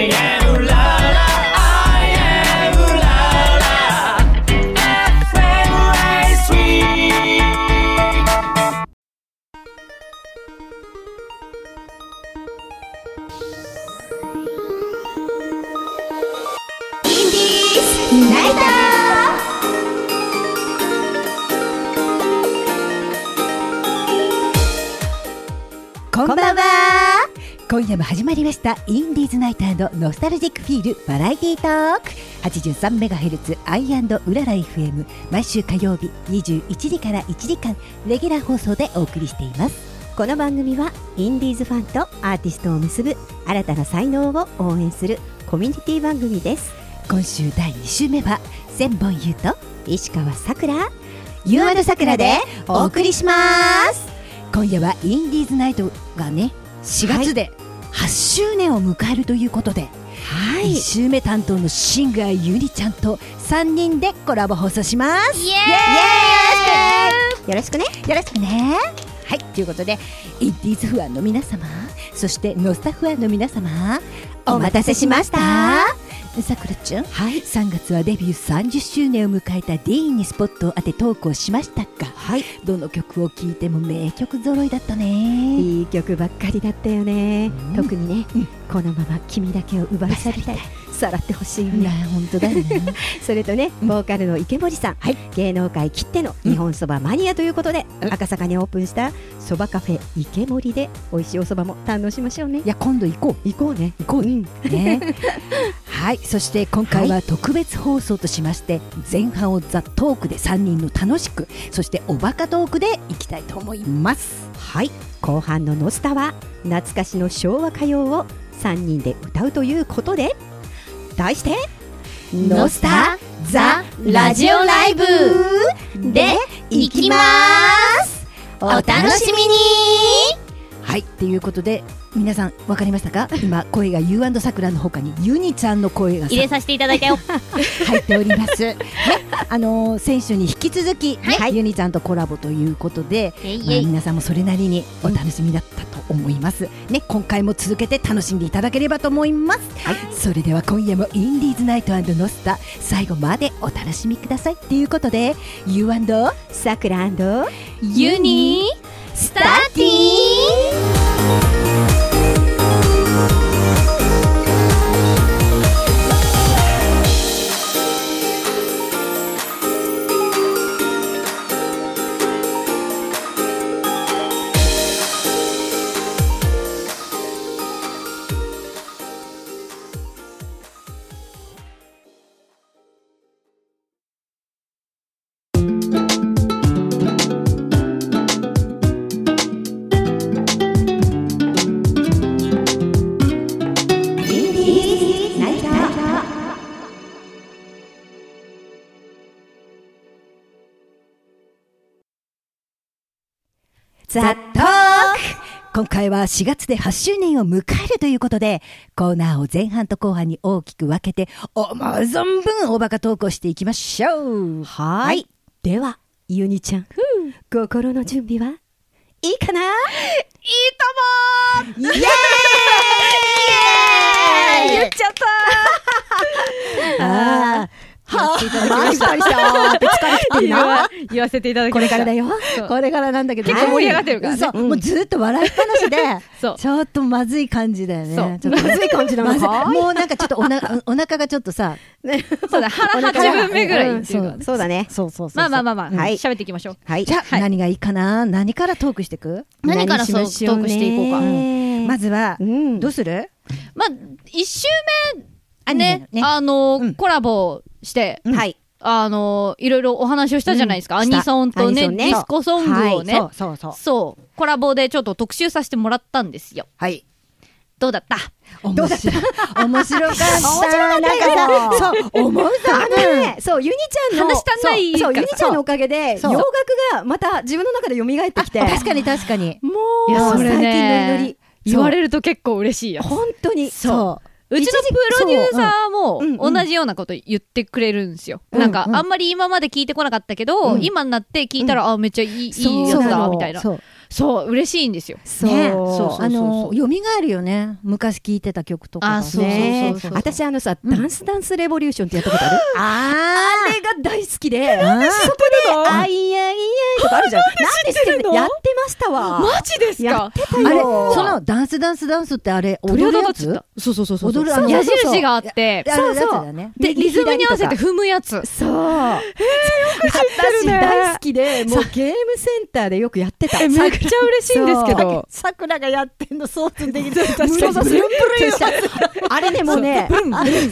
I am la la I am la la FMI3 インディーズナイター。 こんばんは。今夜も始まりましたインディーズナイターのノスタルジックフィールバラエティトーク 83MHz アイ&うらら FM 毎週火曜日21時から1時間レギュラー放送でお送りしています。 この番組はインディーズファンとアーティストを結ぶ新たな才能を応援するコミュニティ番組です。 今週第2週目は千本優と石川さくらゆうさくらでお送りします。今夜はインディーズナイトがね4月で8周年を迎えるということで、1週目担当のシンガーゆりちゃんと3人でコラボ放送します。イエーイ、 よろしくね。 よろしくね。はい、ということでインディーズファンの皆様、そしてノスタファンの皆様、お待たせしました。さくらちゃん、はい、3月はデビュー30周年を迎えたディーンにスポットを当てトークをしましたが、はい、どの曲を聴いても名曲揃いだったね。 いい曲ばっかりだったよね、特にね、このまま君だけを奪い去りたい、さらってほしいね。 本当だよねそれとね、ボーカルの池森さん、芸能界きっての日本そばマニアということで、赤坂にオープンしたそばカフェ池森で美味しいおそばも堪能しましょうね。 いや、今度行こうね。ねはい、そして今回は特別放送としまして、前半をザ・トークで3人の楽しく、そしておバカトークでいきたいと思います。 はい、後半のノスタは懐かしの昭和歌謡を3人で歌うということで、題してノスタザラジオライブでいきます。お楽しみに。 はい、ということで皆さん分かりましたか？今声がゆう&さくらの他にユニちゃんの声が入れさせていただいたよ入っております、ね、先週に引き続き、ユニちゃんとコラボということで、皆さんもそれなりにお楽しみだったと思います、ね、今回も続けて楽しんでいただければと思います、それでは今夜もインディーズナイト&ノスタ、最後までお楽しみくださいということで、ゆう& さくら& ユニスターティー。 ザ・トーク。今回は4月で8周年を迎えるということで、コーナーを前半と後半に大きく分けて思う存分おバカトークをしていきましょう。 はい、ではユニちゃん、心の準備はいいかな？いいとも。イエーイ言っちゃった言わせていただきました。 これからだよ。これからなんだけど、 結構盛り上がってるからね。 もうずっと笑いっぱなしでちょっとまずい感じだよね。ちょっとまずい感じなのか。もうなんかちょっとお腹がちょっとさ、 そうだ、腹8分目ぐらい。 そうだね。 そうまあ喋っていきましょう。 じゃあ何がいいかな。何からトークしていく？ 何からトークしていこうか。 まずはどうする？ まあ1週目ね、コラボして、いろいろお話をしたじゃないですか。アニソンとね、ディスコソングをね、そうコラボでちょっと特集させてもらったんですよ。はい。どうだった？ 面白かった。なんかさ、そう思うさね、そうユニちゃんの話したんないそうユニちゃんのおかげで洋楽がまた自分の中で蘇ってきて、 確かにもう最近ノリノリ言われると結構嬉しいや。 本当にそう。うちのプロデューサーも同じようなこと言ってくれるんですよ。なんかあんまり今まで聞いてこなかったけど、今になって聞いたらめっちゃいいやつだみたいな。 そう嬉しいんですよ。 そう蘇るよね。昔聴いてた曲とか。 そう。私ダンスレボリューションってやったことある？あれが大好きで、そこであいやいやとかあるじゃん。なんで知ってるの？やってましたわ。 マジですか？ やってたよ。 そのダンスってあれ踊るやつ？ そう。踊る矢印があって、でリズムに合わせて踏むやつ。 そう。私大好きで、もうゲームセンターでよくやってた。 めっちゃ嬉しいんですけど。 さくらがやってんの想像できる。 あれねもうね、ブラン何言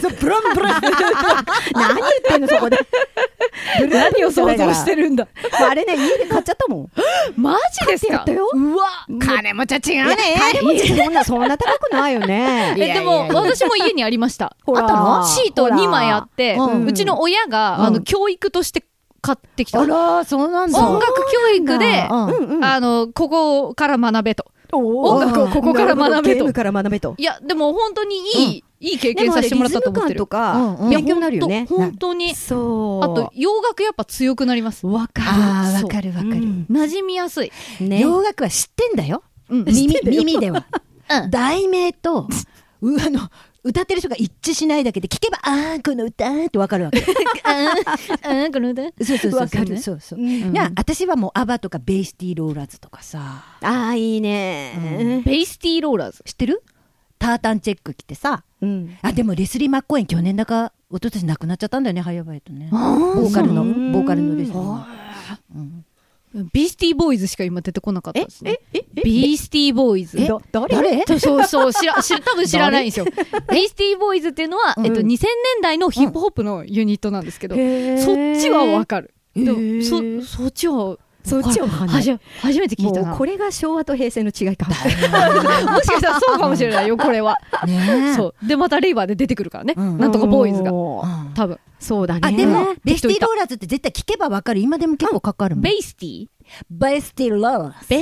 ってんのそこで。 何を想像してるんだ。 あれね家で買っちゃったもん。 マジですか？ やったよ。 うわ、金持ちは違うね。 金持ちそんな高くないよね。 でも私も家にありました。 あったの？ シート2枚あって、うちの親が教育として買ってきた。 あら、そうなんだ。 音楽教育でここから学べと。音楽をここから学べと。 ゲームから学べと。 いやでも本当にいい経験させてもらったと思ってる。 リズム感とか勉強になるよね。 本当に。 そう。 あと洋楽やっぱ強くなる。 わかる。 馴染みやすい。 洋楽は知ってんだよ。耳では。題名と歌ってる人が一致しないだけで聞けばこの歌ってわかるわけ。この歌。 そうわかる。そう。私はもうアバとかベイスティーローラーズとかさ。 いいね。 ベイスティーローラーズ知ってる？タータンチェック着てさ。でもレスリー・マッコーエン去年だか一昨年亡くなっちゃったんだよね。早々とね。ボーカルのレスリー。 ビースティーボーイズしか今出てこなかったですね。ビースティーボーイズ。 誰？ そう多分知らないんですよ。ビースティーボーイズっていうのは2000年代のヒップホップのユニットなんですけど、そっちはわかる。でもそっちは初めて聞いたな。 これが昭和と平成の違いか。もしかしたらそうかもしれないよこれは。そうでまたレイバーで出てくるからね。なんとかボーイズが多分。 そうだね。 でもベイスティーローラーズって絶対聞けばわかる。今でも結構かかるもん。 ベイスティーローラーズ。ベイスティーローラーズ。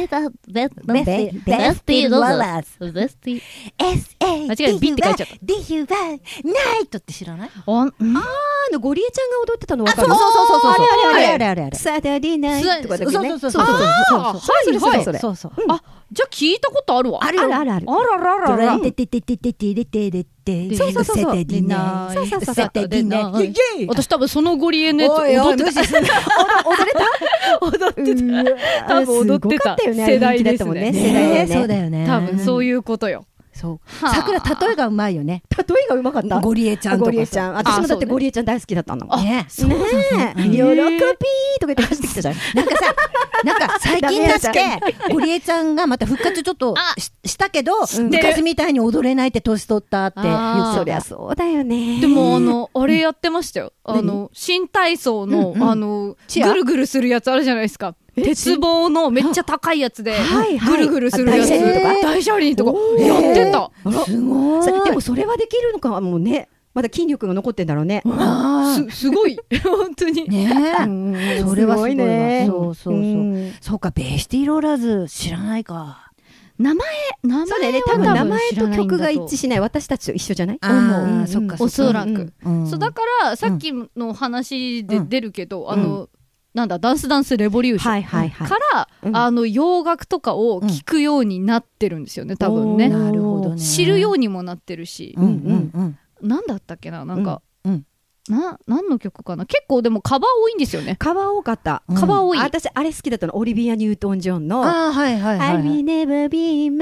間違えてビって書いちゃった。 DUI ナイトって知らない？ ゴリエちゃんが踊ってたのわかる？ そう。あれ。 サタディナイトとかだけどね。 そう。 じゃあ聞いたことあるわ。 ある。 私多分そのゴリエのやつ踊ってた。多分踊ってた世代ですね。 そうだよね。 多分そういうことよ。 さくら例えがうまいよね。 例えがうまかった。 ゴリエちゃんとか。 私もだってゴリエちゃん大好きだったの。 ね。 喜びとか言って走ってきたじゃん。 なんか最近だってゴリエちゃんがまた復活ちょっとしたけど、昔みたいに踊れないって年取ったって言って。 そりゃそうだよね。 でもあれやってましたよ。新体操のぐるぐるするやつあるじゃないですか。鉄棒のめっちゃ高いやつでぐるぐるするやつとか大車輪とかやってた。 すごい。 でもそれはできるのかもね。まだ筋力が残ってんだろうね。 すごい本当にね。それはすごいね。そうか。ベイスティーローラーズ知らないか。 名前そうだよね。多分名前と曲が一致しない。私たちと一緒じゃない？ そっか。 おそらく。そうだからさっきの話で出るけどなんだダンスレボリューションから洋楽とかを聴くようになってるんですよね多分ね。 なるほどね。 知るようにもなってるし。なんだったっけななんか何の曲かな。結構でもカバー多いんですよね。 カバー多かった。 カバー多い。 私あれ好きだったの。オリビア・ニュートン・ジョンの I will never be mad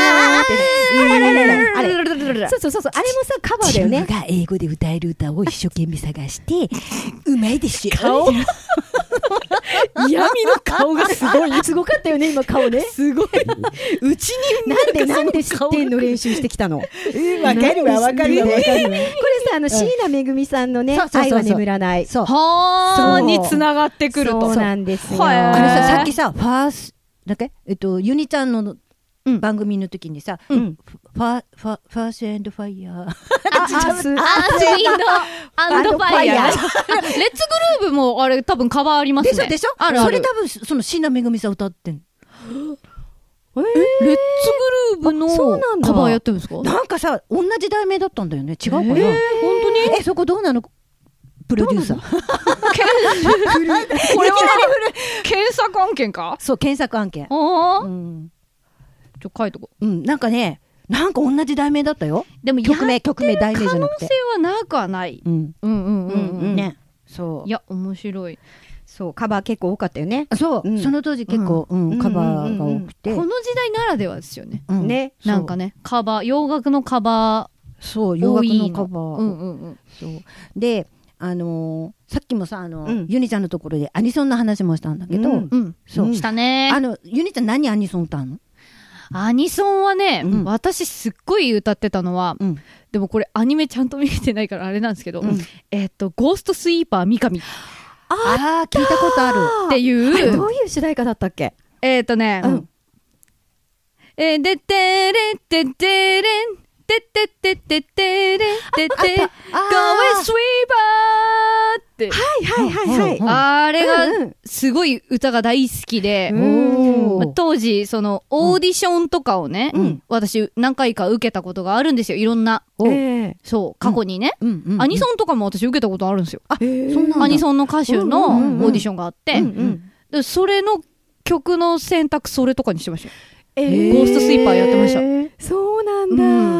あれそうあれもさカバーだよね。 自分が英語で歌える歌を一生懸命探してうまいでしょ。 顔嫌味の顔がすごかったよね今顔ね。 すごい。うちになんで知ってんの練習してきたの。わかるわ。これさ椎名めぐみさんのね愛は眠らないにつながってくると。 そうなんですよ。 さっきさファースだっけユニちゃんの番組の時にさファーストエンドファイヤーアースウィンドアンドファイヤーレッツグルーブもあれ多分カバーありますね。 でしょ。それ多分その椎名めぐみさん歌ってん。 レッツグルーブのカバーやってるんですか。 なんかさ同じ題名だったんだよね。違うかな。 本当に？ そこどうなのプロデューサー。 これは検索案件か？ そう、検索案件。 書いとこう。なんかね、なんか同じ題名だったよ。 でも曲名題名じゃなくて。 可能性はなくはない。 ね。そう。 いや、面白い。 そう、カバー結構多かったよね。 そう、その当時結構、カバーが多くて。 この時代ならではですよね。 ね。 なんかね、カバー、洋楽のカバー。 そう、洋楽のカバー。そう。で、さっきもさ、ユニちゃんのところでアニソンの話もしたんだけど、 そう、したね。 ユニちゃん何アニソン歌うの？ アニソンはね、私すっごい歌ってたのは、でもこれアニメちゃんと見てないからあれなんですけど、ゴーストスイーパー三上。 聞いたことあるっていう。 どういう主題歌だったっけ？ でてれててれんてててててれててゴーストスイーパーって。あれがすごい歌が大好きで、当時そのオーディションとかをね、私何回か受けたことがあるんですよ。いろんな。そう、過去にね。アニソンとかも私受けたことあるんですよ。アニソンの歌手のオーディションがあって、それの曲の選択それとかにしてましたよ。ゴーストスイーパーやってました。 そうなんだ。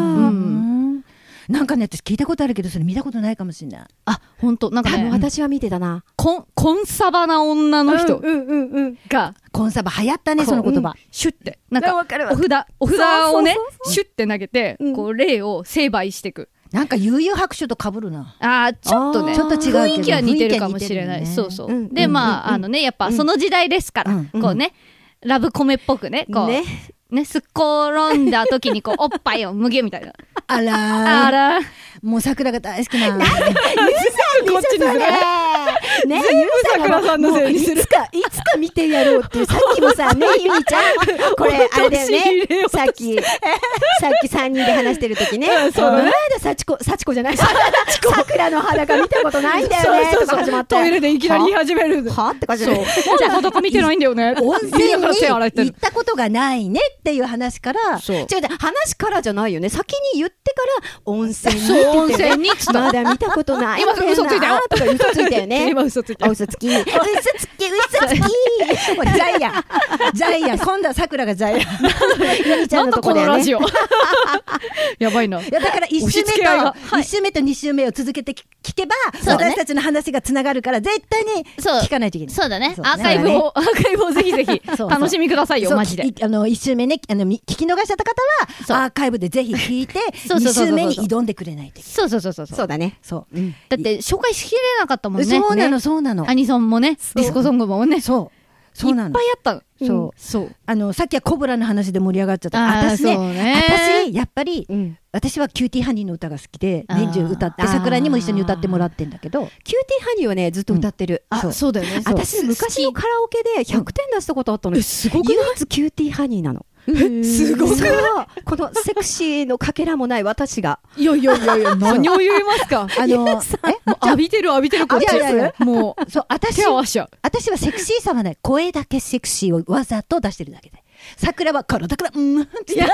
なんかね、私聞いたことあるけど、それ見たことないかもしれない。 あ、本当なんかね。 私は見てたな。 コンサバな女の人が、 コンサバ流行ったね、その言葉。 シュッて。なんか、お札をね、シュッて投げて、こう、霊を成敗していく。 なんか悠々白書と被るな。 ちょっとね。 ちょっと違うけど。 雰囲気は似てるかもしれない。そうそう。で、まあ、やっぱその時代ですから、こうね、ラブコメっぽくね、こう。ね、すっ転んだ時にこう、おっぱいをむげみたいな。 あらもう桜が大好きな。ゆうさんこっちにする。 ね、 全部桜さんのせいにする。 いつか見てやろうっていう、さっきもさ、ね、ゆみちゃん。これ、あれだよね。さっき3人で話してる時ね。そうだね。幸子じゃない。桜の裸見たことないんだよね。とか始まって。 トイレでいきなり言い始める。 はって感じで。 じゃあ裸見てないんだよね。 温泉に行ったことがないねっていう話から。 違う、話からじゃないよね。先に言ってから温泉にって言ってね。まだ見たことない。 今嘘ついたよ。 とか嘘ついたよね。 今嘘ついた。 嘘つき。 もうジャイアン。今度は桜がジャイアン。 ゆみちゃんのところでね。なんだこのラジオ。やばいな。 だから1週目と2週目を続けて聞けば、私たちの話がつながるから絶対に聞かないといけない。 そうだね。アーカイブをぜひぜひ楽しみくださいよ、マジで。 1週目ね、聞き逃しちゃった方は、アーカイブでぜひ聞いて、2週目に挑んでくれないといけない。 そうだね。 そう。 だって紹介しきれなかったもんね。 そうなの。 アニソンもね、ディスコソングもね。 そうなの。 いっぱいあった。 そう。さっきはコブラの話で盛り上がっちゃった。私やっぱり、私はキューティーハニーの歌が好きで、年中歌って、桜にも一緒に歌ってもらってんだけど。 キューティーハニーはね、ずっと歌ってる。 そうだよね。 私、昔のカラオケで100点出したことあったの。 すごく唯一キューティーハニーなの。 すごくこのセクシーのかけらもない私が。 いや、何を言いますか。浴びてるこっち。もう、 そう、私はセクシーさはない。声だけセクシーをわざと出してるだけで。桜は体から、いや、で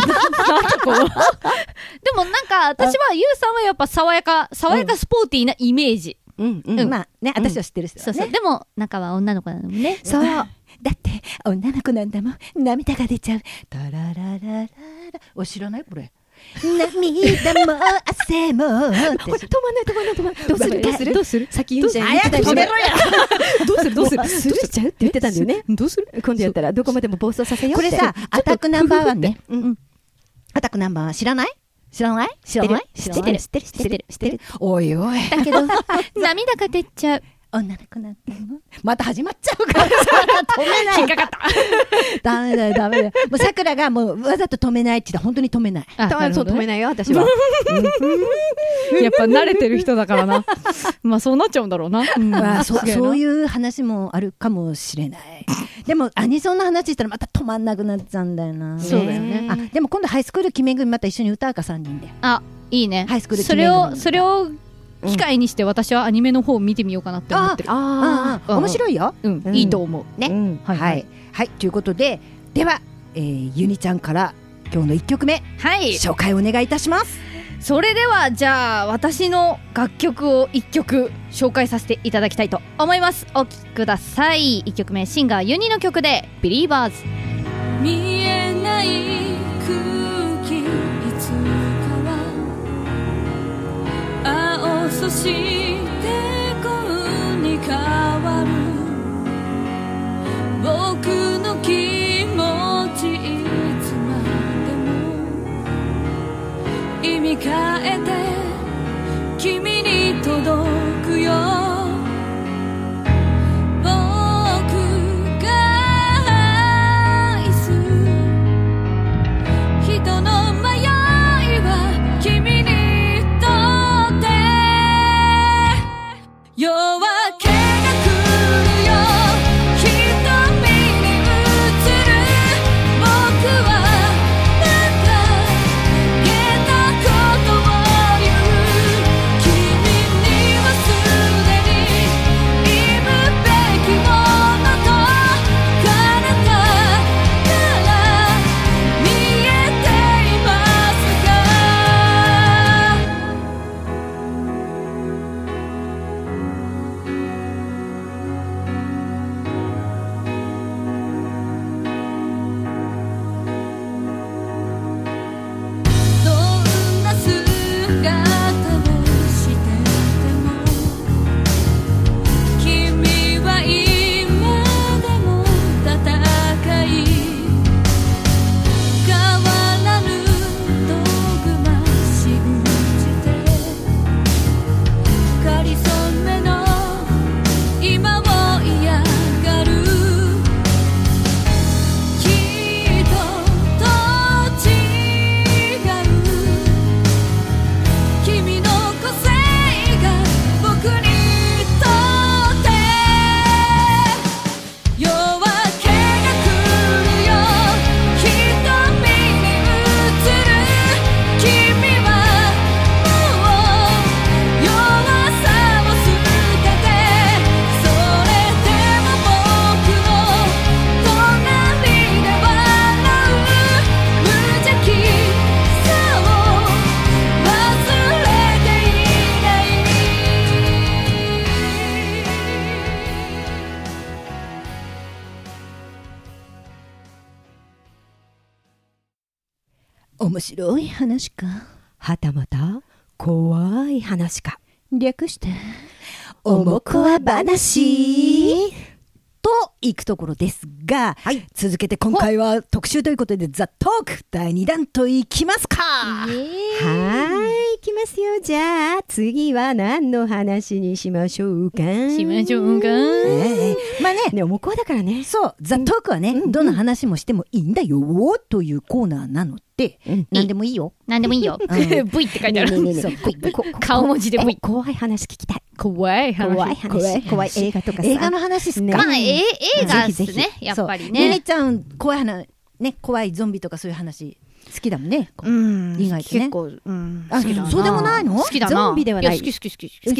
もなんか、私は、ゆうさんはやっぱ爽やかスポーティーなイメージ。 まあね、私は知ってる人だね。 でも、中は女の子なのもね。 そう。だって女の子なんだもん。涙が出ちゃう。タラララララ。知らないこれ。涙も汗も。止まんない。 どうする先言うじゃん。 早く止めろや。 どうするスルーしちゃうって言ってたんだよね。 どうする今度やったらどこまでも暴走させようって。 これさ、アタックナンバーワンね。アタックナンバーワン知らない知ってる。おいおい。 だけど、涙が出ちゃう。 女の子なんだもん。また始まっちゃうからさ、止めない。 引っかかった。 ダメだよ。もう桜がもうわざと止めないって言ったら本当に止めない。 そう止めないよ、私は。 やっぱ慣れてる人だからな。まあそうなっちゃうんだろうな。 そういう話もあるかもしれない。でもアニソンの話したらまた止まんなくなっちゃうんだよな。 そうだよね。 でも今度ハイスクール決め組また一緒に歌うか3人で。 いいね。 ハイスクール決め組。 それを機会にして私はアニメの方を見てみようかなって思ってる。 面白いよ。 いいと思うね。はいということで、ではゆにちゃんから今日の1曲目紹介お願いいたします。 それではじゃあ私の楽曲を1曲紹介させていただきたいと思います。お聴きください。1曲目、シンガーユニの曲でビリーバーズ。 見えない空気いつかは青、そして紺に変わる。僕の気持ちいつまでも意味変えて君に届くよ。 面白い話か、 はたまた怖い話か、 略しておもこわ話といくところですが、はい、続けて今回は特集ということでザ・トーク第2弾といきますか。 はい、いきますよ。じゃあ次は何の話にしましょうか。 まあね、おもこわだからね。 そう、ザ・トークはね、どんな話もしてもいいんだよというコーナーなので、何でもいいよ。 何でもいいよ。V って書いてある。顔文字で V。 怖い話聞きたい。 怖い話。 怖い映画とかさ。 映画の話すか。 まあ映画ですね。やっぱりね。 ねねちゃん怖い話ね、怖いゾンビとかそういう話好きだもんね。意外とね。 結構好きだな。 そうでもないの？ 好きだな。 ゾンビではない。 好き。 ゾンビ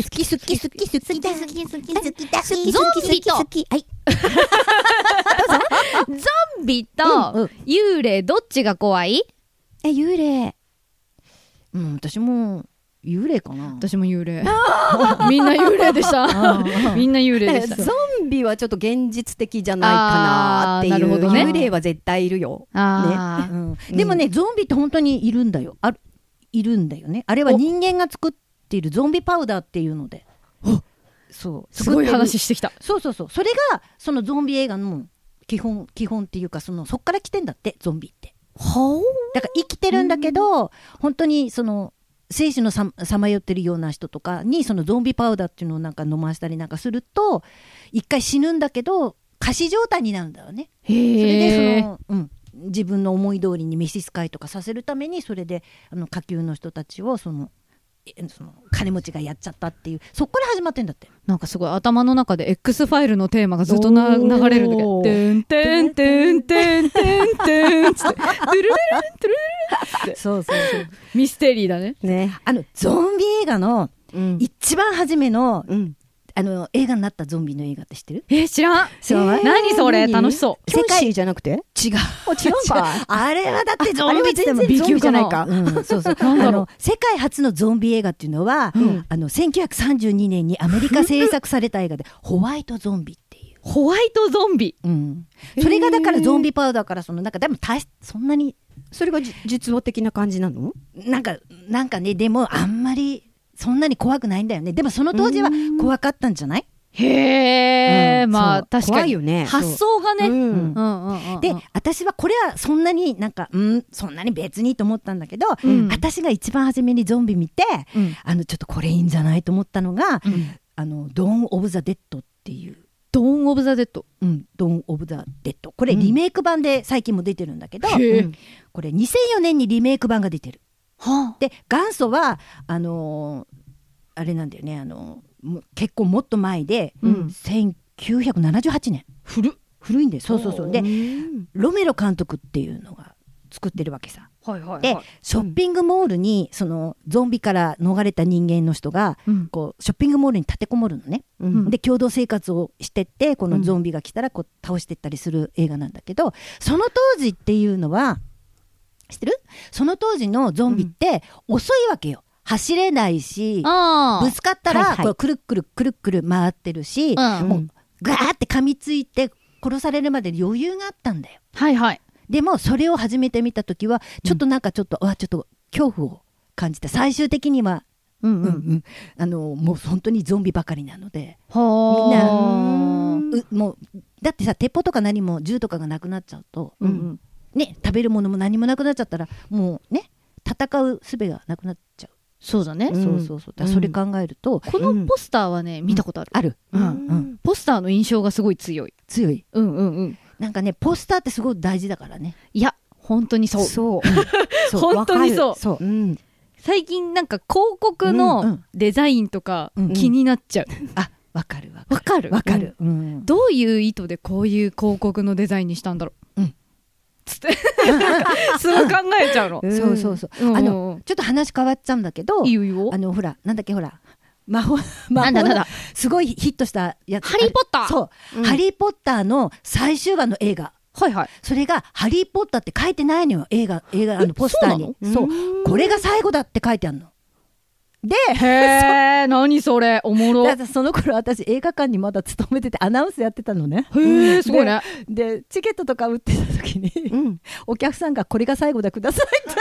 と幽霊どっちが怖い？ 幽霊。 私も幽霊かな。 私も幽霊。みんな幽霊でした。みんな幽霊でした。 ゾンビはちょっと現実的じゃないかなっていう。なるほどね。幽霊は絶対いるよ。 でもね、ゾンビって本当にいるんだよ。いるんだよね。あれは人間が作っているゾンビパウダーっていうので。 そう。すごい話してきた。 そう。それがそのゾンビ映画の基本っていうか、そっから来てんだって、ゾンビって。だから生きてるんだけど、本当に生死のさまよってるような人とかにそのゾンビパウダーっていうのをなんか飲ませたりなんかすると、一回死ぬんだけど仮死状態になるんだよね。それで自分の思い通りに召使いとかさせるために、それで下級の人たちをその金持ちがやっちゃったっていう、そっから始まってんだって。 なんかすごい頭の中で X ファイルのテーマがずっと流れるんだけど、てんてんてんてんてんてんつって、ドゥルルルンドゥルルルンって、そうミステリーだね。 ゾンビ映画の一番初めの映画になったゾンビの映画って知ってる？ 知らん。何それ、楽しそう。 世界じゃなくて？ 違う。 違うか。 あれはだってゾンビって言っても B 級じゃないか。そうそう。世界初のゾンビ映画っていうのは、1932年にアメリカ制作された映画で、ホワイトゾンビっていう。 ホワイトゾンビ。 それがだからゾンビパウダーから、なんかでもそんなに。 それが実話的な感じなの？ なんかね、でもあんまりそんなに怖くないんだよね。でもその当時は怖かったんじゃない？ へー、まあ確かに怖いよね。 発想がね。 で、私はこれはそんなになんかそんなに別にと思ったんだけど、私が一番初めにゾンビ見て、ちょっとこれいいんじゃないと思ったのが、ドーン・オブ・ザ・デッドっていう。 ドーン・オブ・ザ・デッド。 ドーン・オブ・ザ・デッド。これリメイク版で最近も出てるんだけど、これ2004年にリメイク版が出てる。で、元祖はあれなんだよね、結構もっと前で、1978年。古いんです。そう。で、ロメロ監督っていうのが作ってるわけさ。で、ショッピングモールにそのゾンビから逃れた人間の人が、こうショッピングモールに立てこもるのね。で、共同生活をしてって、このゾンビが来たらこう倒していったりする映画なんだけど、その当時っていうのは知ってる？その当時のゾンビって遅いわけよ。走れないし、ぶつかったらこうくるくる回ってるし、もうガーって噛みついて殺されるまで余裕があったんだよ。でもそれを初めて見たときはちょっと恐怖を感じた。最終的にはもう本当にゾンビばかりなので、みんなもうだってさ、鉄砲とか何も銃とかがなくなっちゃうと、ね、食べるものも何もなくなっちゃったらもうね、戦う術がなくなっちゃう。 そうだね。 だそれ考えると、 このポスターはね、見たことある。ポスターの印象がすごい強い。なんかね、ポスターってすごい大事だからね。 いや、本当にそう。本当にそう。最近なんか広告のデザインとか気になっちゃう。 わかる。 どういう意図でこういう広告のデザインにしたんだろう。つってそう考えちゃうの。 そう。ちょっと話変わっちゃうんだけど、ほら、なんだっけ、ほら。魔法すごいヒットしたやつ。 ハリーポッター。 そう。ハリーポッターの最終話の映画。それがハリーポッターって書いてないのよ。映画ポスターに。そう。これが最後だって書いてあるの。で、 何それ、おもろ。 だからその頃私映画館にまだ勤めててアナウンスやってたのね。 すごいね。 でチケットとか売ってた時に、お客さんがこれが最後だくださいって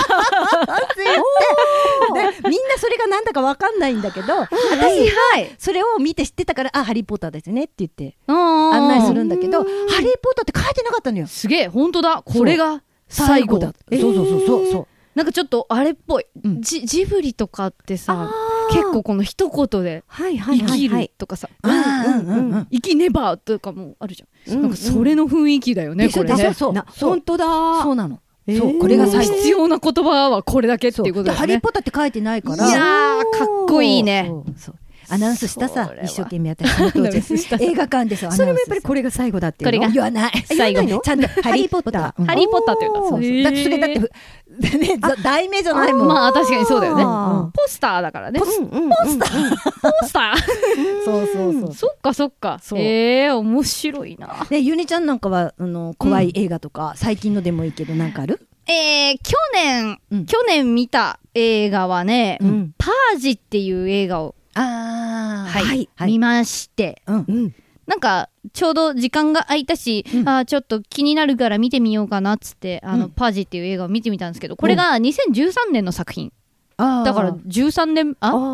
言って、でみんなそれがなんだかわかんないんだけど、私それを見て知ってたから、ハリーポッターですねって言って案内するんだけど、ハリーポッターって書いてなかったのよ。 すげえ、本当だ。これが最後だ。 そう。 なんかちょっとあれっぽい、ジブリとかってさ、結構この一言で生きるとかさ、生きねばとかもあるじゃん。なんかそれの雰囲気だよね、これね。 本当だ。そうなの。これが必要な言葉はこれだけっていうことだよね。 ハリーポッターって書いてないから。 いやー、かっこいいね。 アナウンスしたさ、一生懸命やってその当時映画館でさ、 それもやっぱりこれが最後だっていうの言わない。 最後ちゃんとハリーポッター。 ハリーポッターって言うんだ。 それだって題名じゃないもん。 まあ確かにそうだよね。ポスターだからね。ポスター。そう。そっか。面白いな。 ゆにちゃんなんかは怖い映画とか最近のでもいいけどなんかある？ 去年見た映画はね、パージっていう映画を見まして、なんかちょうど時間が空いたし、ちょっと気になるから見てみようかなっつってパージっていう映画を見てみたんですけど、これが2013年の作品だから13年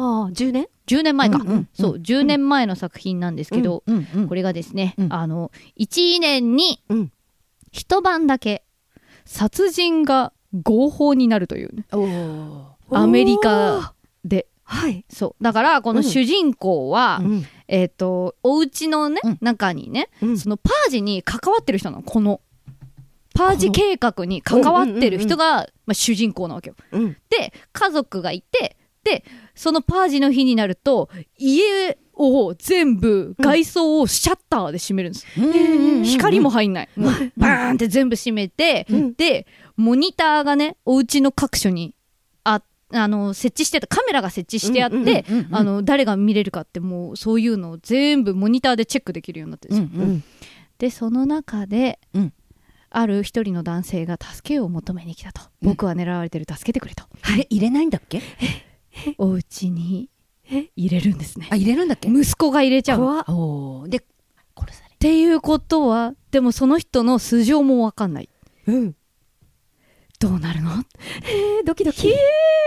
10年前か、そう、10年前の作品なんですけど、これがですね、1年に一晩だけ殺人が合法になるというね、アメリカで。そうだからこの主人公は、お家のね、中にね、そのパージに関わってる人なの。このパージ計画に関わってる人が、主人公なわけよ。で家族がいて、でそのパージの日になると家を全部外装をシャッターで閉めるんです。光も入んない。バーンって全部閉めて、でモニターがね、お家の各所にあっ設置してたカメラが設置してあって、誰が見れるかってもうそういうのを全部モニターでチェックできるようになってるんですよ。でその中で、ある一人の男性が助けを求めに来たと。僕は狙われてる、助けてくれと。 入れないんだっけ？ お家に入れるんですね。 入れるんだっけ？ 息子が入れちゃう。 で殺されっていうことは、でもその人の素性も分かんない。どうなるの？ ドキドキ。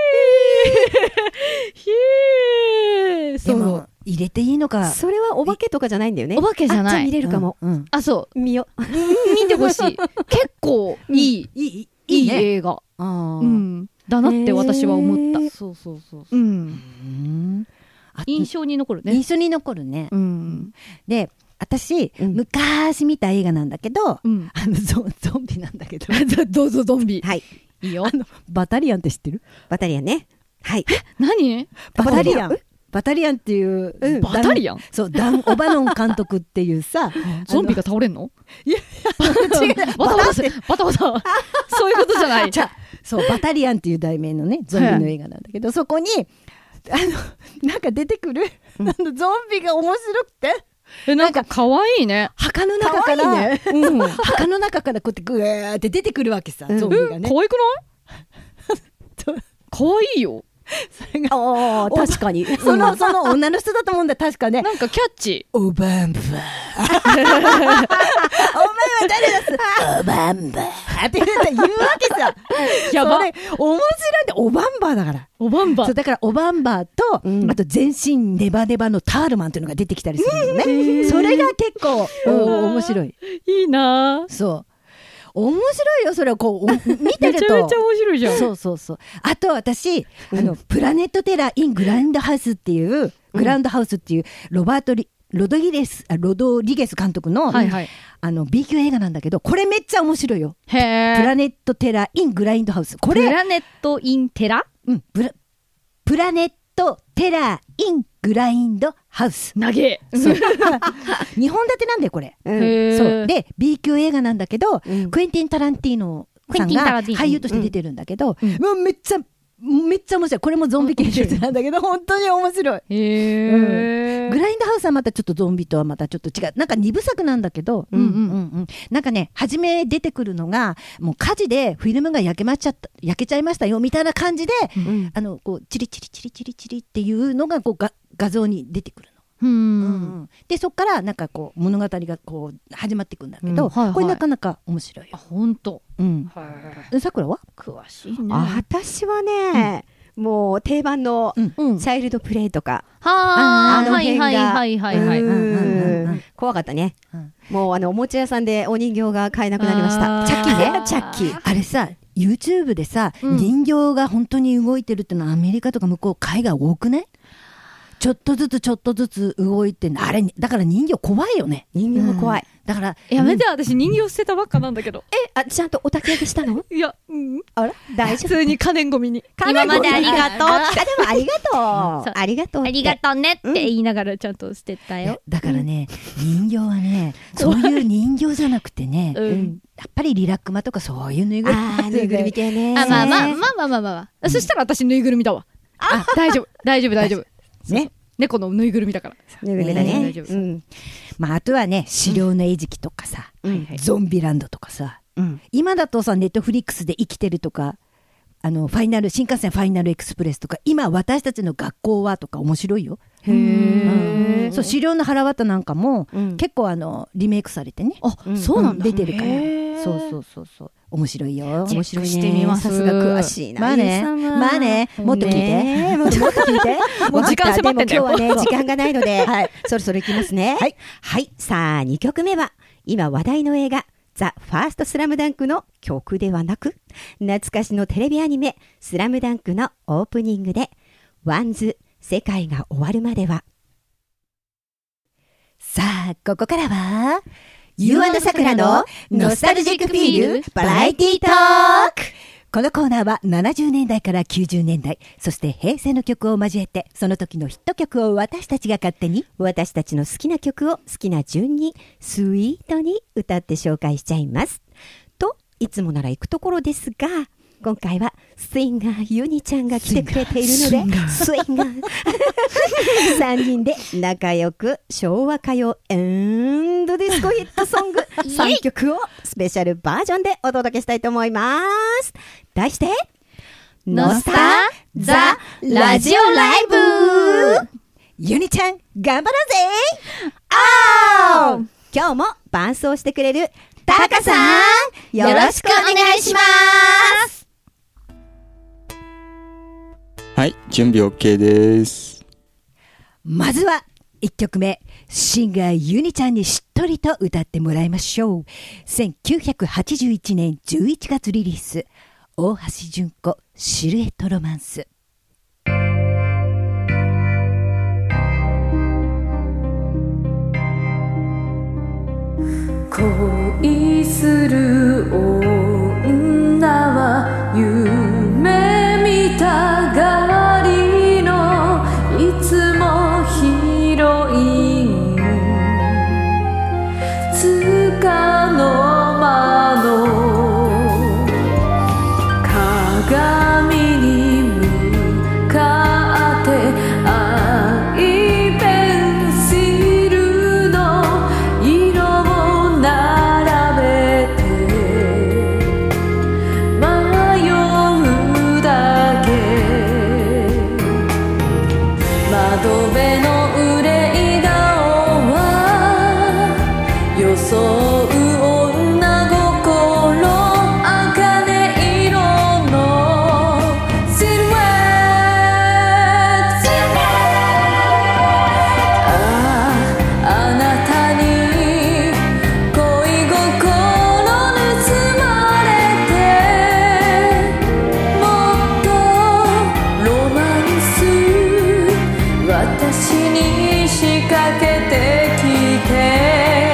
でも入れていいのか。 それはお化けとかじゃないんだよね。 お化けじゃない。 じゃあ見れるかも。 そう見よ。 見てほしい。結構いい映画だなって私は思った。 そう。 印象に残るね。 印象に残るね。で私、昔見た映画なんだけど、ゾンビなんだけど。 どうぞゾンビ。 はい。 いいよ。 バタリアンって知ってる？ バタリアンね。はい。 何？ バタリアン。バタリアンっていう、 バタリアン？ そう、ダン・オバノン監督っていうさ、 ゾンビが倒れんの？いや、違う。バタバタ。そういうことじゃない。 そう、バタリアンっていう題名のね、ゾンビの映画なんだけど、そこに、なんか出てくる、ゾンビが面白くて、 なんか可愛いね。 墓の中から、墓の中からこうやってグーって出てくるわけさ、ゾンビがね。 可愛くない？可愛いよ。 それが確かにその女の人だと思うんだ。確かね。 なんかキャッチ。 おばんばお前は誰だす？おばんばって言うわけさ。 やば。 それ面白いんで、おばんばだから。 おばんば。 そうだからおばんばと、あと全身ネバネバのタールマンっていうのが出てきたりするのね。それが結構面白い。 いいな。 そう。面白いよ、それをこう見てると。めちゃめちゃ面白いじゃん。 そう。あと私、プラネットテラー・イン・グラウンドハウスっていう、ロドリゲス監督の、B 級映画なんだけど、これめっちゃ面白いよ。プラネットテラー・イン・グラウンドハウス。これ。 プラネット・イン・テラ？ プラネットテラー・イン・グラインドハウス。 投げ。 2本立てなんだよこれ。そうで B 級映画なんだけど、クエンティン・タランティーノさんが俳優として出てるんだけど、もうめっちゃ面白い。これもゾンビ系のやつなんだけど、本当に面白い。グラインドハウスはまたちょっけゾンビとはまたちょっと違う。なんか2部作なんだけど、なんかね、初め出てくるのが、もう火事でフィルムが焼けちゃいましたよ、みたいな感じで、こう、チリチリチリチリチリっていうのがこう画像に出てくるの。で、そっからなんかこう、物語がこう、始まっていくんだけど、これなかなか面白いよ。 ほんと。 さくらは？ 詳しいね。 私はね、もう定番のチャイルドプレイとか、怖かったね。もうおもちゃ屋さんでお人形が買えなくなりました。チャッキーね。チャッキー。 あれさ、YouTube でさ、人形が本当に動いてるってのはアメリカとか向こう海外多くね？ちょっとずつ動いてんの。あれ、だから人形怖いよね。 人形も怖い。 だから。 やめて、私人形捨てたばっかなんだけど。 ちゃんとお焚き上げしたの？ いや、 あら大丈夫？ 普通に可燃ゴミに。 今までありがとう。 でもありがとう。ありがとう。 ありがとうねって言いながらちゃんと捨てたよ。 だからね、人形はね、そういう人形じゃなくてね、やっぱりリラックマとかそういうぬいぐるみ。 ぬいぐるみ系ね。 まあ。そしたら私ぬいぐるみだわ。大丈夫。ね。猫のぬいぐるみだから。 ぬいぐるみだね。 大丈夫。 まあ、あとはね、資料の餌食とかさ、ゾンビランドとかさ、今だとさ、ネットフリックスで生きてるとか、新幹線ファイナルエクスプレスとか、今私たちの学校はとか面白いよ。そう、資料の腹渡なんかも、結構リメイクされてね。 そうなんだ。 出てるから。そう。面白いよ。 面白いね。してみます。 さすが詳しいな。 まあね。もっと聞いて。もっと聞いて。 もう時間迫ってんだよ。 今日はね、時間がないので、そろそろ行きますね。はい。さあ、2曲目は、今話題の映画、ザ・ファーストスラムダンクの曲ではなく、懐かしのテレビアニメ、スラムダンクのオープニングで、ワンズ、世界が終わるまでは。 さあ、ここからは、You and さくらのノスタルジックフィールバラエティートーク。このコーナーは70年代から90年代、そして平成の曲を交えて、その時のヒット曲を私たちが勝手に、 私たちの好きな曲を好きな順にスイートに歌って紹介しちゃいます。と、いつもなら行くところですが、 今回はスインガーユニちゃんが来てくれているので、スインガー3人で仲良く昭和歌謡&ディスコヒットソング3曲をスペシャルバージョンでお届けしたいと思います。題してノスタザラジオライブ。 ユニちゃん頑張ろうぜ。 今日も伴奏してくれるタカさん、よろしくお願いします。 はい、準備 OK です。 まずは1曲目、シンガーユニちゃんにしっとりと歌ってもらいましょう。1981年11月リリース、大橋純子シルエットロマンス。 恋する女は夢見たがりのいつもヒロイン、つかの間の鏡に向かって愛ペンシルの色を並べて迷うだけ、窓辺の憂い顔は装う女心、茜色のシルエット。あなたに恋心盗まれて、もっとロマンス私に仕掛けてきて、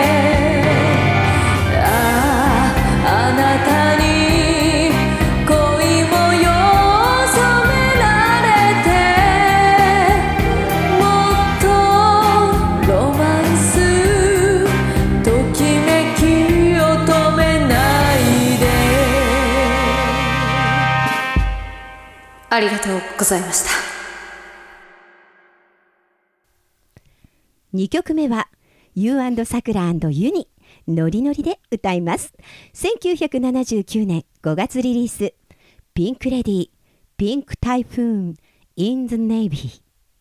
あなたに恋模様を染められて、もっとロマンスときめきを止めないで。ありがとうございました。 2曲目は You& さくら&ユニノリノリで歌います。1979年5月リリース、ピンクレディーピンクタイフーン in the Navy。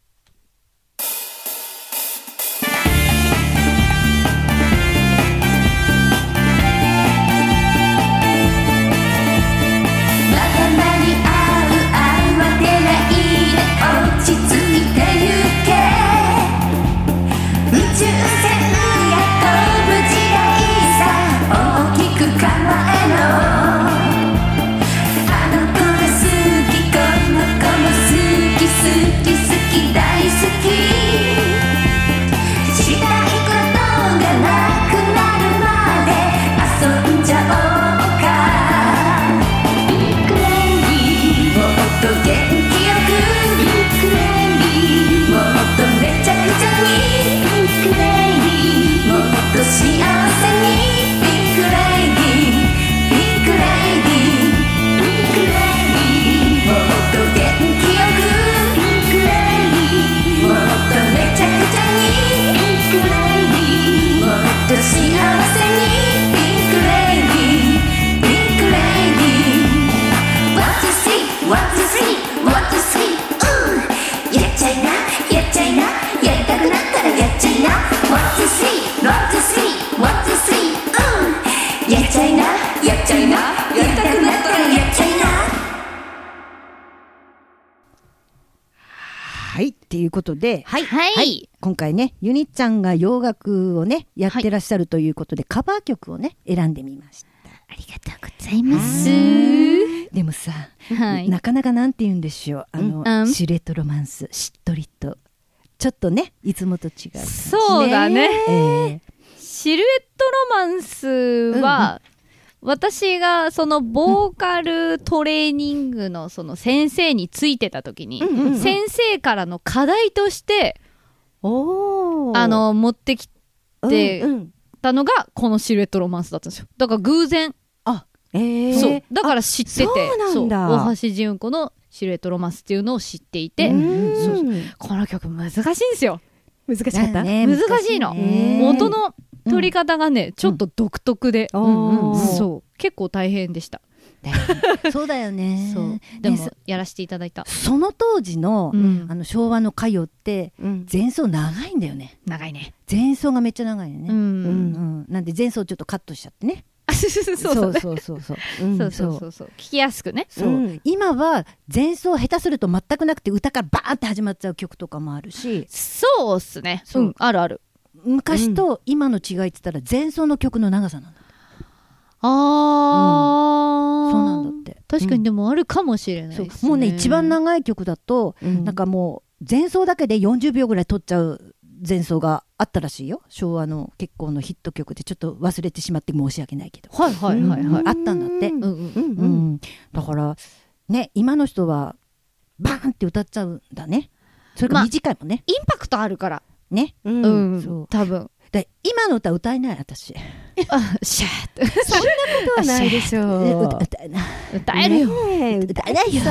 まだ間に合う愛は出ないで、落ち着いてゆけ。宇宙船や飛ぶ時代さ、大きく構えろ。あの子が好き、この子も好き、好き好き大好き。したいことがなくなるまで遊んじゃおうか。ビッグレイディーもっと元気よく、ビッグレイディーもっとめちゃくちゃに、ビッグレイディーもっと幸せに。ビッグレイディービッグレイディービッグレイディーもっと元気よく、ビッグレイディーもっとめちゃくちゃに、ビッグレイディーもっと幸せに。ビッグレイディービッグレイディー One two three one two three one two three やっちゃいなやっちゃいな、やりたくなったらやっちゃいな。 One two three one two three one two three やっちゃいなやっちゃいな、やりたくなったらやっちゃいな。 はい、っていうことで、 はい。 今回ね、ユニちゃんが洋楽をねやってらっしゃるということで、カバー曲をね選んでみました。 ありがとうございます。 でもさ、 はい、 なかなかなんて言うんでしょう、シルエットロマンス、しっとりとちょっとねいつもと違う、 そうだね、シルエットロマンスは、私がそのボーカルトレーニングのその先生についてた時に、先生からの課題として持ってきてたのがこのシルエットロマンスだったんですよ。だから偶然そうだから知ってて、 そうなんだ。 大橋純子のシルエットロマンスっていうのを知っていて、この曲難しいんですよ。 難しかった。 難しいの。音の取り方がね、ちょっと独特で、そう結構大変でした。 そうだよね。 そうでもやらせていただいた。 その当時の昭和の歌謡って前奏長いんだよね。 長いね。 前奏がめっちゃ長いよね。なんで前奏ちょっとカットしちゃってね。そう聞きやすくね。 今は前奏下手すると全くなくて歌からバーンって始まっちゃう曲とかもあるし。 そうっすね。あるある。 昔と今の違いって言ったら前奏の曲の長さなんだ。そうなんだって。 確かにでもあるかもしれないですね。 もうね一番長い曲だとなんかもう前奏だけで40秒ぐらい取っちゃう前奏があったらしいよ。昭和の結構のヒット曲でちょっと忘れてしまって申し訳ないけど、あったんだって。だからね今の人はバーンって歌っちゃうんだね。それが短いもんね。 インパクトあるからね。 そう多分。 今の歌歌えない私。 シャーってそんなことはないでしょう。 歌えない。 歌えるよ。 歌えないよ。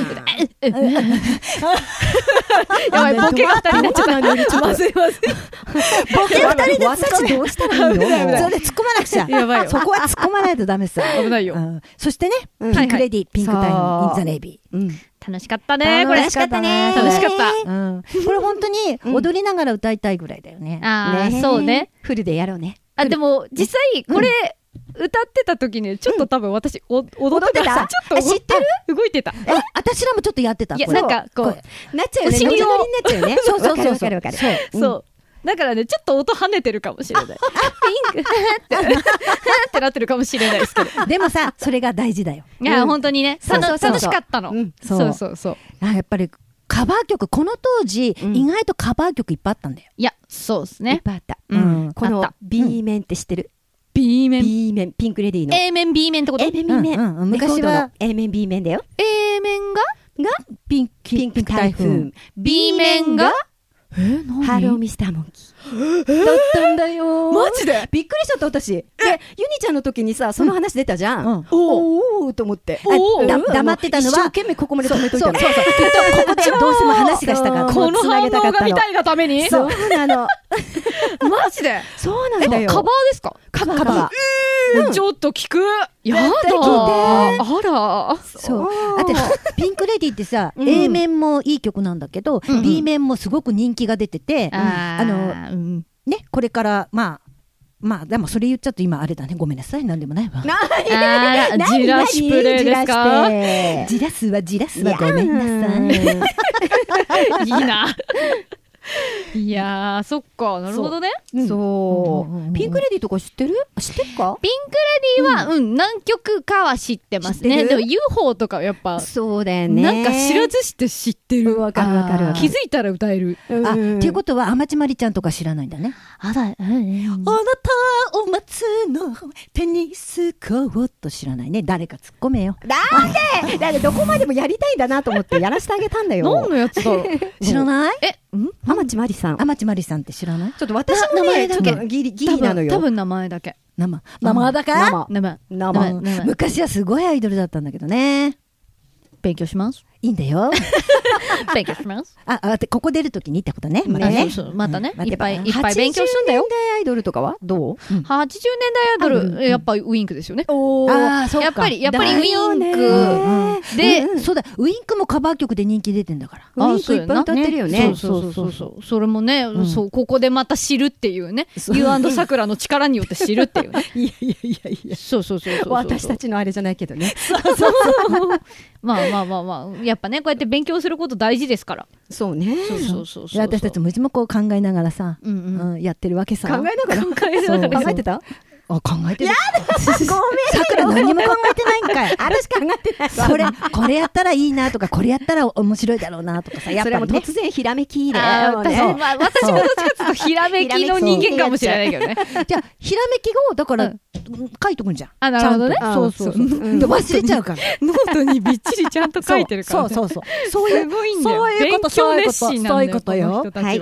やばいボケが2人になっちゃった。まずいまずい。 ボケ2人で私どうしたらいいの？ それで突っ込まなくちゃ。 やばいよ。 そこは突っ込まないとダメさ。 危ないよ。 そしてねピンクレディピンクタイムインザネイビー。 楽しかったね。これ楽しかったね。 楽しかった。 これ本当に踊りながら歌いたいぐらいだよね。 そうね。 フルでやろうね。 でも実際これ歌ってた時ねちょっと多分私踊ってた。ちょっと知ってる？ 動いてた。 私らもちょっとやってた。 いやなんかこうなっちゃうよね。ノリノリになっちゃうよね。 そうわかる。 そうだからねちょっと音跳ねてるかもしれない。ピンクってなってるかもしれないですけど。 でもさそれが大事だよ。 いや本当にね楽しかったの。そうやっぱりカバー曲この当時意外とカバー曲いっぱいあったんだよ。 いやそうですね。 いっぱいあった。この B 面って知ってる？B 面ピンクレディの A 面 B 面ってこと？ A 面 B 面昔は A 面 B 面だよ。 A 面がピンク台風。 B 面がハローミスターモンキーだったんだよ。 マジでびっくりしちゃった私。でユニちゃんの時にさその話出たじゃん。おおと思って。 黙ってたのは一生懸命ここまで止めといたの。 そうきっとここでどうしても話がしたからこの反応が見たいがために。 そうなの。 マジでそうなんだよ。 カバーですか？ カバー。ちょっと聞く。やだ。あら。 そう。あとピンクレディってさ A 面もいい曲なんだけど B 面もすごく人気が出ててねこれからまあでもそれ言っちゃうと今あれだねごめんなさいなんでもないわ。 じらしプレイですか？ じらすはごめんなさい。 いいな。いやーそっかなるほどね。 そうピンクレディとか知ってるか？ ピンクレディは何曲かは知ってますね。でも UFO とかやっぱそうだよね。 なんか知らずして知ってる。 わかる。 気づいたら歌える。 っていうことは天地まりちゃんとか知らないんだね。あなたを待つのテニスコート知らないね。誰か突っ込めよ。 だってどこまでもやりたいんだなと思ってやらせてあげたんだよ。 何のやつだろう。 知らない？ 天地まりさん。 天地まりさんって知らない？ ちょっと私の名前だけギリなのよ。 多分名前だけ。 生だか？生。昔はすごいアイドルだったんだけどね。 勉強します。 いいんだよ。 勉強します。 ここ出るときにってことね。またね。 いっぱい勉強するんだよ。 80年代アイドルとかはどう？ 80年代アイドルやっぱウインクですよね。やっぱりウインクでそうだウインクもカバー曲で人気出てんだから。 ウインクいっぱい歌ってるよね。 そうそれもねここでまた知るっていうね。You& さくらの力によって知るっていうね。 いやそう私たちのあれじゃないけどね。 まあやっぱねこうやって勉強すること大事ですから。 そうね。 そう私たちもいつもこう考えながらさやってるわけさ。 考えてた？ 考えてる。 やだごめん。 さくら何も考えてないんかい。 私考えてない。 これやったらいいなとかこれやったら面白いだろうなとかさ。やっぱり突然ひらめきで。 私もどっちかというとひらめきの人間かもしれないけどね。 じゃあひらめきをだから書いとくんじゃん。 なるほどね。 そう忘れちゃうから。 ノートにびっちりちゃんと書いてるから。 そうすごいんだよ。勉強熱心なんだよ。 そういうことよ。はい。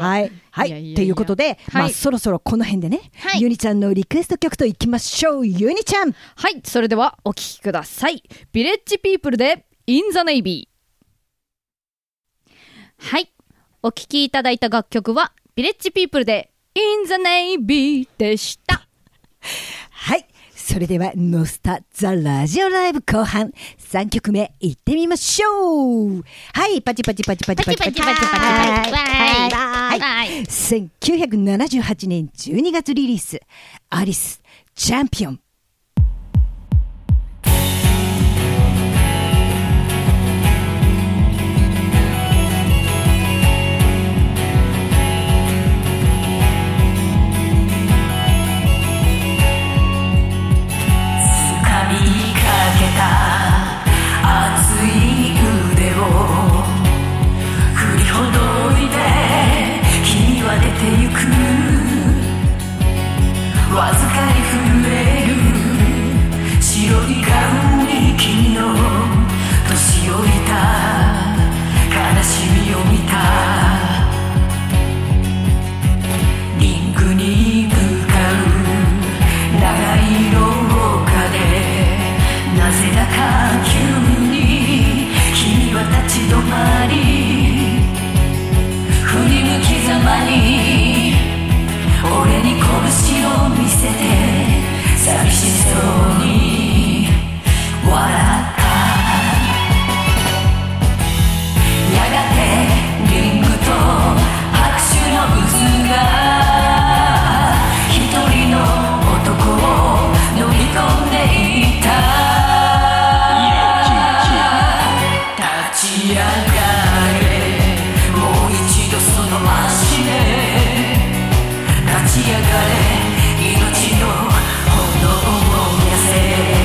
はい、ということで、そろそろこの辺でね、ゆにちゃんのリクエスト曲といきましょう。ゆにちゃん。 はい、それではお聴きください。ビレッジピープルで In the Navy。はい、お聴きいただいた楽曲はビレッジピープルで In the Navy でした。 はい、それではノスタザラジオライブ後半3曲目いってみましょう。はい、パチパチパチパチパチパチパチパチはい、1978年12月リリース、アリスチャンピオン。 わずかに震える白いガウンに君の年老いた悲しみを見た。リングに向かう長い廊下でなぜだか急に君は立ち止まり、振り向きざまに俺に拳を見せて寂しそうに笑った。やがてリングと拍手の渦が一人の男を飲み込んでいった。立ち上がれ、もう一度その足で立ち上がれ、命の炎を燃やせ。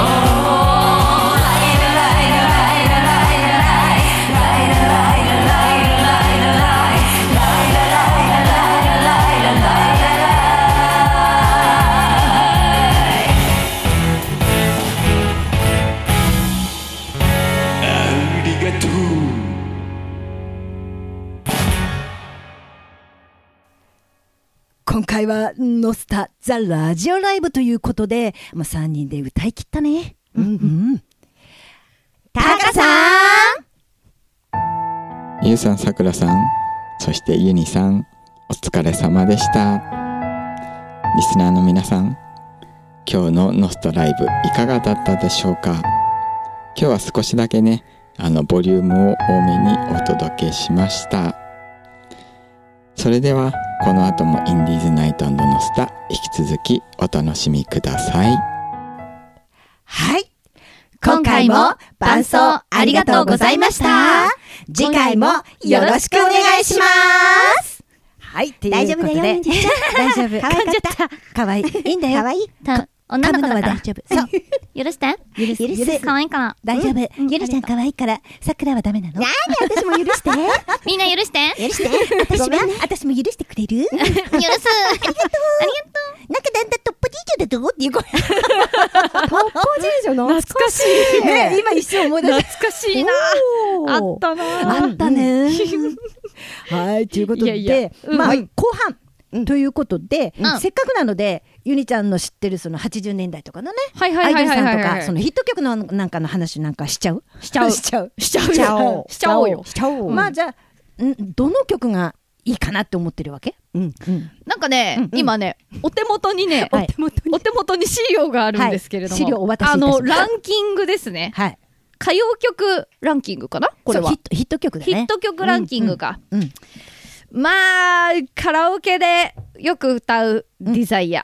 今回はノスタザラジオライブということで、3人で歌い切ったね。 タカさん、ゆうさん、さくらさん、そしてゆにさん、お疲れ様でした。リスナーの皆さん、今日のノスタライブいかがだったでしょうか。今日は少しだけね、ボリュームを多めにお届けしました。それではこの後もインディーズナイト&ノスタ引き続きお楽しみください。 はい、今回も伴奏ありがとうございました。次回もよろしくお願いします。はい、ということで大丈夫だよ、大丈夫。 可愛かった。 可愛い。いいんだよ。 可愛い。 女の子だから大丈夫。そう。 許して。許す。可愛いから。 大丈夫。ゆりちゃん可愛いから、さくらはダメなの。 なに、私も許して。 みんな許して。 許して。 私も許してくれる？ 許す。ありがとう。 なんかだんだんトップ DJ だぞっていう声。トップ DJ 懐かしいね。今一瞬思い出した。 懐かしいな。あったな。 あったね。はい、ということで、後半ということで、せっかくなので、ゆにちゃんの知ってるその80年代とかのね、アイドルさんとかそのヒット曲のなんかの話なんかしちゃう。まあじゃあどの曲がいいかなって思ってるわけ？ なんかね、今ね、お手元にね、お手元に資料があるんですけれども、 資料お渡しいたします。 ランキングですね。歌謡曲ランキングかな、これは。 ヒット曲だね。 ヒット曲ランキングか。まあカラオケでよく歌うデザイア。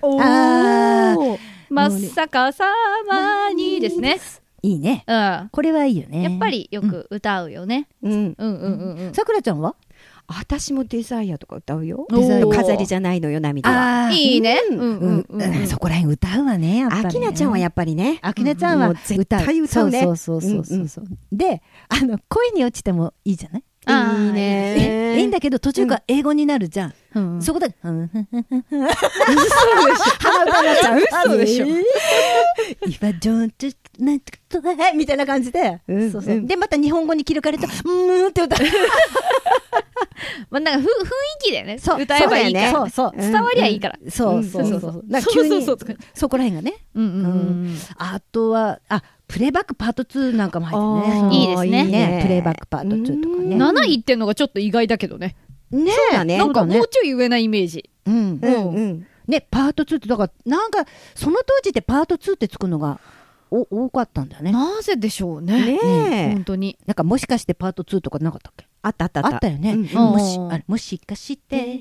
まさかさまにですね。 いいね。これはいいよね。 やっぱりよく歌うよね。 さくらちゃんは？ 私もデザイアとか歌うよ。飾りじゃないのよ、涙は。 いいね。 そこら辺歌うわね。 あきなちゃんはやっぱりね。 あきなちゃんは絶対歌うね。 そう。で、恋に落ちてもいいじゃない？ いいね。 いいんだけど途中から英語になるじゃん。そこで鼻歌になっちゃう。嘘でしょ。If I don't just みたいな感じで、でまた日本語に切り替えるとって歌う。 まあなんか雰囲気でね歌えばいいから、伝わりゃいいから、 そう急にそこら辺がね。あとはプレイバックパート2なんかも入ってね。 いいですね。 プレイバックパート2とかね。 7位ってんのがちょっと意外だけどね。 ねえ、 なんかもうちょい上なイメージ。 ね、パート2ってだからなんかその当時ってパート2ってつくのが多かったんだよね。 なぜでしょうね。本当に。 なんかもしかしてパート2とかなかったっけ？あったよね。もしかして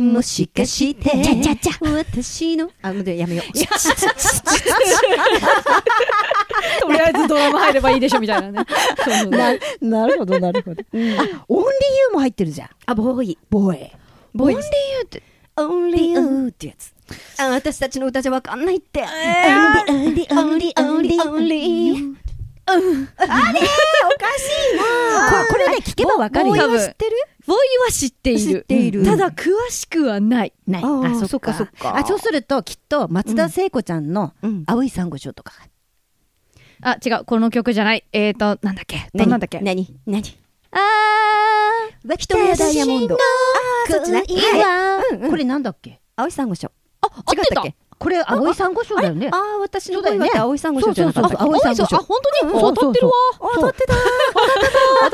私のやめよう。 とりあえずドラマ入ればいいでしょみたいなね。 なるほど。オンリーユーも入ってるじゃん。 ボーイオンリーユーってオンリーユーってやつ。私たちの歌じゃわかんないって。 オンリーあれおかしいな。これね聞けばわかるよ。 ボーイは知ってる？ボーイは知っている。ただ詳しくはない。 そっか。そうするときっと松田聖子ちゃんの青い珊瑚礁とか。 違う、この曲じゃない。なんだっけ？なんだっけ？ 何？ 人やダイヤモンド。 そっちね。 これなんだっけ？ 青い珊瑚礁。 違ったっけ？ これ青い珊瑚礁だよね。 私の声は青い珊瑚礁じゃなかった。 青い珊瑚礁。 本当に当たってるわ。 当たってるわ。 よかった。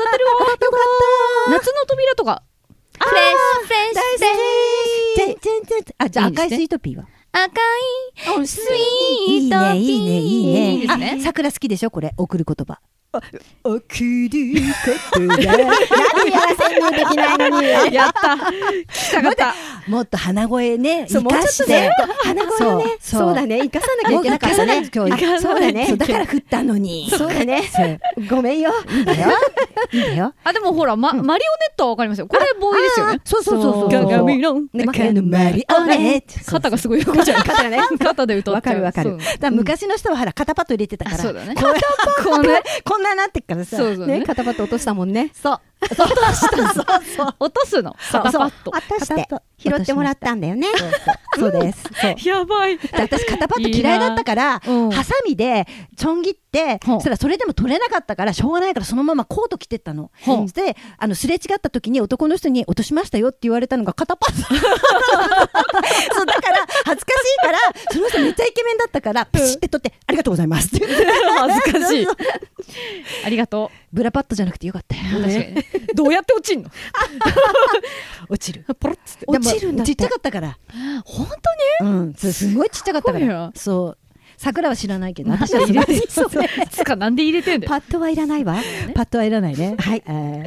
夏の扉とか。フレッシュ。 じゃあ赤いスイートピーは？ 赤いスイートピー。 いいね。桜好きでしょこれ送る言葉。送る言葉。 なんでやらせんのできないのに。 やった。聞きたかった。 もっと鼻声ね生かして。 鼻声をね。そうだね。生かさなきゃいけなかったね。 そうだね。だから振ったのに。 そうだね。ごめんよ。 いいんだよ。 でもほらマリオネットはわかりますよ。これボーイですよね。 そう。 鏡の中のマリオネット。 肩がすごい動いちゃう。 肩がね。 肩で歌っちゃう。 わかる。昔の人はほら肩パッド入れてたから。 そうだね。 こんななってっからさ。 ね、肩パッド落としたもんね。 そう。 落とすの。肩パッド。 落として拾ってもらったんだよね。 そうです。 やばい。 私肩パッド嫌いだったからハサミでちょん切ってそれでも取れなかったからしょうがないからそのままコート着てったの。ですれ違った時に男の人に落としましたよって言われたのが肩パッド。そうだから恥ずかしいからその人めっちゃイケメンだったからプシって取ってありがとうございますって言って。 恥ずかしい。ありがとう。 ブラパッドじゃなくてよかったよ。 確かにね。どうやって落ちんの？ 落ちる。 ポロッつって。 落ちるんだって。ちっちゃかったから。 本当に？ すごいちっちゃかったから。そう。桜は知らないけど、私は知らない。 そうね。つかなんで入れてんだよ。 パッドはいらないわ。 パッドはいらないね。 はい。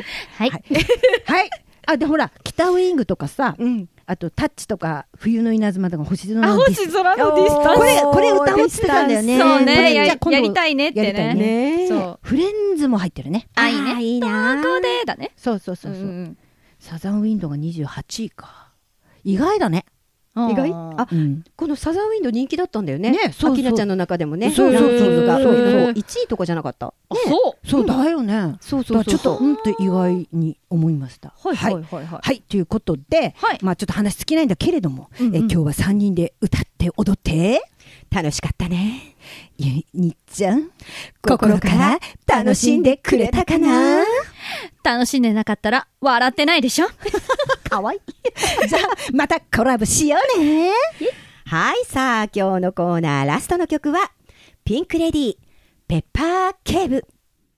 でほら北ウイングとかさ、あとタッチとか冬の稲妻とか星空のディスタンス。これ歌おうってたんだよね。 そうね。やりたいねってね。 そう。フレンズも入ってるね。 いいね。 いいな。 どこでだね。 そう。サザンウィンドが28位か。意外だね。 意外？このサザンウィンド人気だったんだよね。アキナちゃんの中でもね。 そう 1位とかじゃなかった。 そうだよね。 そうちょっとって意外に思いました。はいということで、まあちょっと話尽きないんだけれども、今日は3人で歌って踊って楽しかったね。 ゆにちゃん、心から楽しんでくれたかな？ 楽しんでなかったら笑ってないでしょ。 かわいい。じゃあまたコラボしようね。 はい、さあ今日のコーナーラストの曲はピンクレディーペッパーケーブ。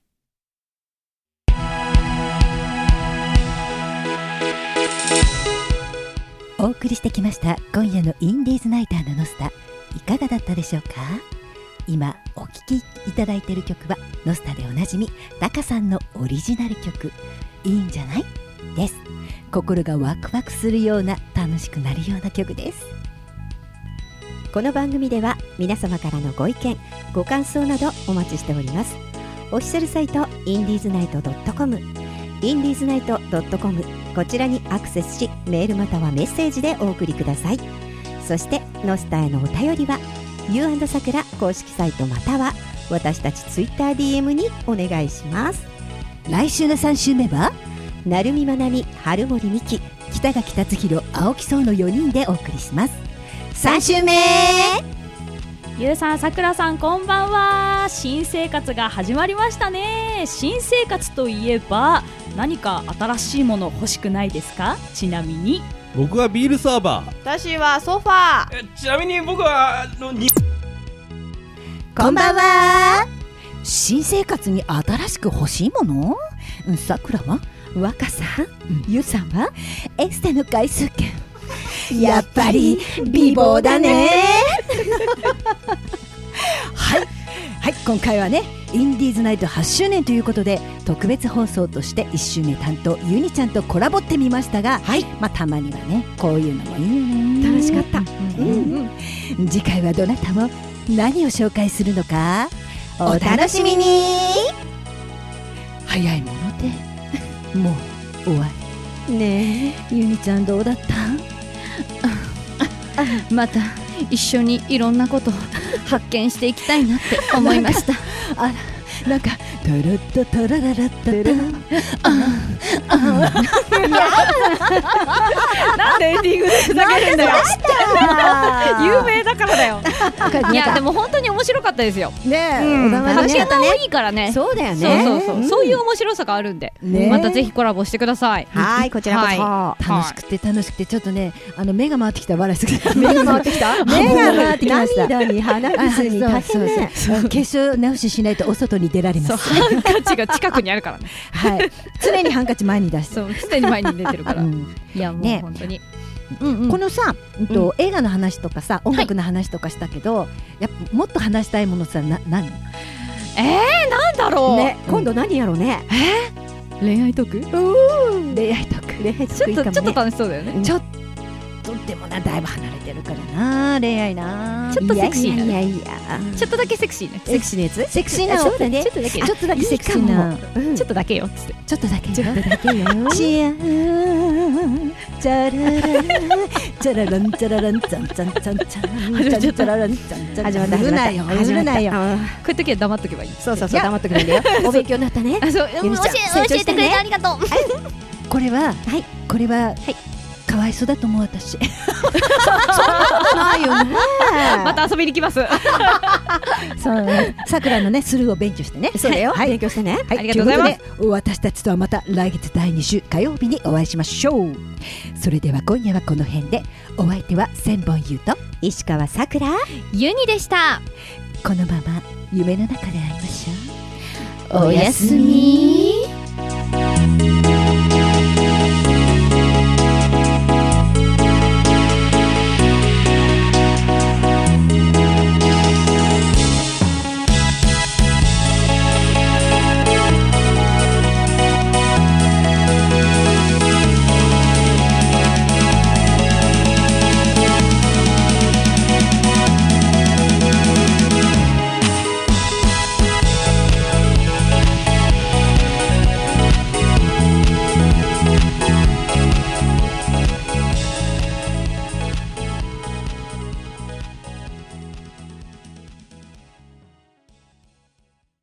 お送りしてきました今夜のインディーズナイターのノスタ、いかがだったでしょうか？今お聴きいただいている曲はノスタでおなじみタカさんのオリジナル曲いいんじゃないです。心がワクワクするような楽しくなるような曲です。 この番組では皆様からのご意見ご感想などお待ちしております。オフィシャルサイトインディーズナイト .com インディーズナイト .com こちらにアクセスしメールまたはメッセージでお送りください。そしてノスタへのお便りはYou&さくら公式サイトまたは私たちツイッター DM にお願いします。 来週の3週目は成海まなみ、春森美希、 北垣達弘、青木荘の4人でお送りします。3週目ゆうさん、さくらさん、こんばんは。新生活が始まりましたね。新生活といえば何か新しいもの欲しくないですか？ちなみに僕はビールサーバー。 私はソファー。 ちなみに僕はこんばんは。新生活に新しく欲しいもの？さくらは？ 若さ、ゆさんはエステの回数券。やっぱり美貌だね。 はい、はい、今回はねインディーズナイト8周年ということで特別放送として1週目担当ゆにちゃんとコラボってみましたが、はい、たまにはねこういうのもいいよね。 楽しかった、 次回はどなたも何を紹介するのかお楽しみに。早いものでもう終わりね。えゆにちゃんどうだった？ また一緒にいろんなことを発見していきたいなって思いました。 あら、なんかタラッタタラララッタなんでエンディングでふざけるんだよ。有名だからだよ。いやでも本当に面白かったですよ。 ねえ、 発見が多いからね。 そうだよね。 そういう面白さがあるんで、またぜひコラボしてください。 はい、こちらこそ。 楽しくてちょっとね目が回ってきた。笑いすぎて目が回ってきた。 目が回ってきました。 涙に鼻水に大変ね。 化粧直ししないとお外に出られます。 ハンカチが近くにあるからね。 はい、常にハンカチ前に出して。 そう、常に前に出てるから。いやもう本当に。 このさ、映画の話とかさ、音楽の話とかしたけど、やっぱもっと話したいものさ、何？ なんだろう。 ね、今度何やろうね。 恋愛トーク？ 恋愛トーク。 ちょっと楽しそうだよね。 ちょっとでもな、だいぶ離れてるからな、恋愛な。 ちょっとセクシーな。 いやちょっとだけセクシーね。 セクシーなやつ？ セクシーな。 そうだね。 ちょっとだけ。 ちょっとだけセクシーな。 ちょっとだけよ。ちょっとだけ。 ちょっとだけよ。 チアチャララチャラランチャラランチャンチャンチャンチャンチャラランチャンチャン。始まった。始まったよ。 こういう時は黙っとけばいい。 そう黙っとけばいいんだよ。お勉強になったね。 そう、教えてくれてありがとう。 これはかわいそうだと思う私。そんなことないよね。 また遊びに来ます。 そうさくらのねスルーを勉強してね。 そうだよ。勉強してね。 ありがとうございます。 私たちとはまた来月第2週火曜日にお会いしましょう。それでは今夜はこの辺で、お相手は千本優と石川さくらゆにでした。 このまま夢の中で会いましょう。 おやすみ。